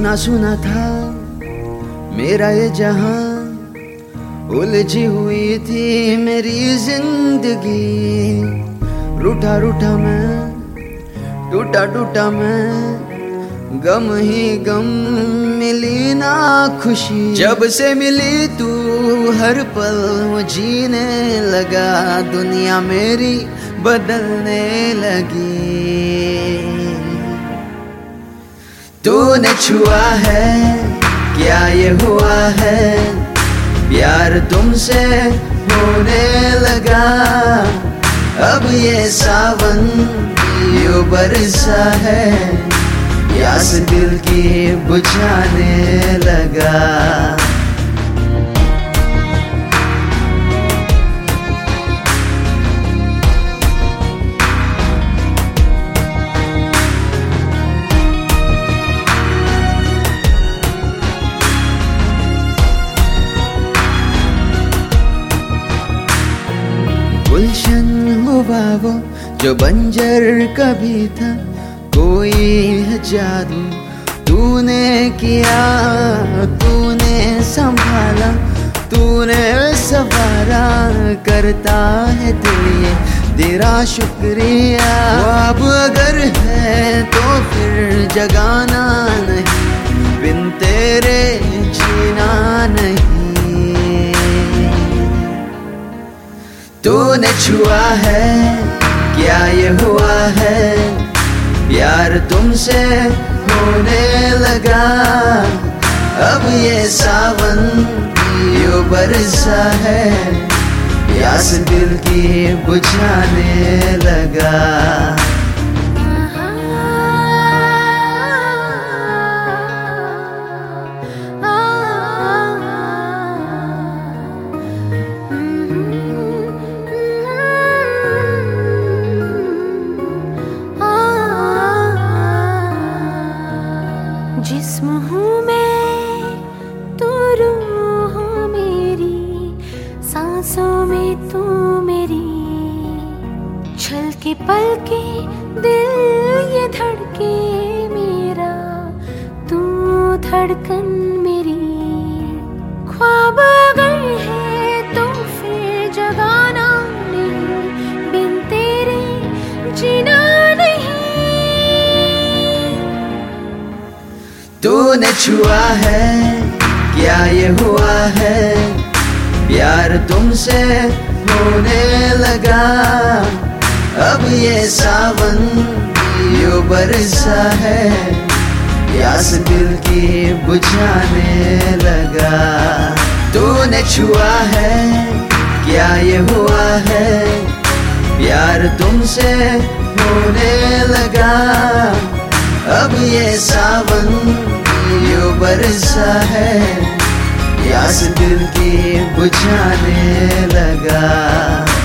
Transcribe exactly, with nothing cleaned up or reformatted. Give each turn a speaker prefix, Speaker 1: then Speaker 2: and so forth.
Speaker 1: सुना सुना था मेरा ये जहां, उलझी हुई थी मेरी जिंदगी। रूठा रूठा मैं, टूटा टूटा मैं, गम ही गम, मिली ना खुशी। जब से मिली तू हर पल वो जीने लगा, दुनिया मेरी बदलने लगी। तूने छुआ है क्या ये हुआ है, प्यार तुमसे होने लगा। अब ये सावन यूं बरसा है, प्यास दिल की बुझाने लगा। गुलशन हुआ वो जो बंजर कभी था, कोई है जादू तूने किया। तूने संभाला, तूने सवारा, करता है दिल ये तेरा शुक्रिया। अब अगर है तो फिर जगाना नहीं, बिन तेरे जीना नहीं। तूने छुआ है क्या ये हुआ है, प्यार तुमसे होने लगा। अब ये सावन यूं बरसा है, प्यास दिल की बुझाने लगा।
Speaker 2: जिस्म हूँ मैं तू रूह हो मेरी, सांसों में तू मेरी। छल के पल के दिल ये धड़के मेरा, तू धड़कन मेरी। ख्वाब अगर है तो फिर जगाना नहीं, बिन तेरे जीना नहीं।
Speaker 1: तूने छुआ है क्या ये हुआ है, प्यार तुमसे होने लगा। अब ये सावन यूं बरसा है, प्यास दिल की बुझाने लगा। तूने छुआ है क्या ये हुआ है, प्यार तुमसे होने लगा। अब ये सावन यूं बरसा है, प्यास दिल की बुझाने लगा।